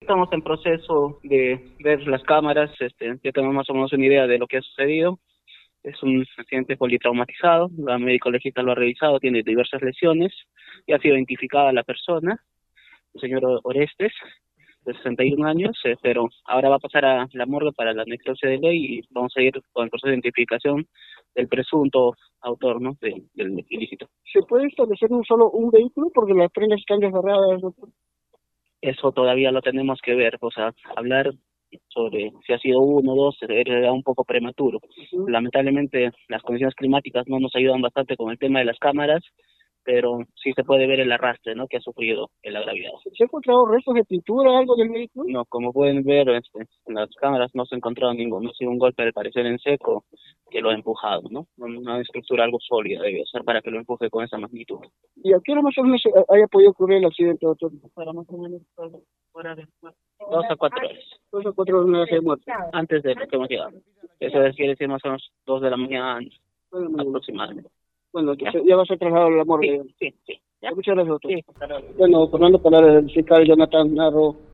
estamos en proceso de ver las cámaras, ya tenemos más o menos una idea de lo que ha sucedido. Es un accidente politraumatizado, la médico legista lo ha revisado, tiene diversas lesiones, ya ha sido identificada la persona, el señor Orestes, de 61 años, pero ahora va a pasar a la morgue para la necropsia de ley y vamos a ir con el proceso de identificación del presunto autor, ¿no?, del ilícito. ¿Se puede establecer un vehículo? Porque las prendas están desgarradas, doctor. Eso todavía lo tenemos que ver, o sea, hablar sobre si ha sido uno o dos era un poco prematuro. Lamentablemente las condiciones climáticas no nos ayudan bastante con el tema de las cámaras, pero sí se puede ver el arrastre, ¿no?, que ha sufrido el agraviado. ¿Se ha encontrado restos de pintura, algo del vehículo? No, como pueden ver en las cámaras no se ha encontrado ninguno, ha sido un golpe al parecer en seco que lo ha empujado, ¿no? Una estructura algo sólida debe ser para que lo empuje con esa magnitud. ¿Y a qué hora más o menos haya podido ocurrir el accidente, doctor? Para más o menos hora de 2 a 4 horas. 2 a 4 horas de muerte. Antes de lo que hemos llegado. Eso quiere decir más o menos 2 de la mañana aproximadamente. Bueno, ya va a ser trasladado a la morgue. Sí. Muchas gracias, doctor. Sí. Bueno, tomando palabras del fiscal Jonathan Narro,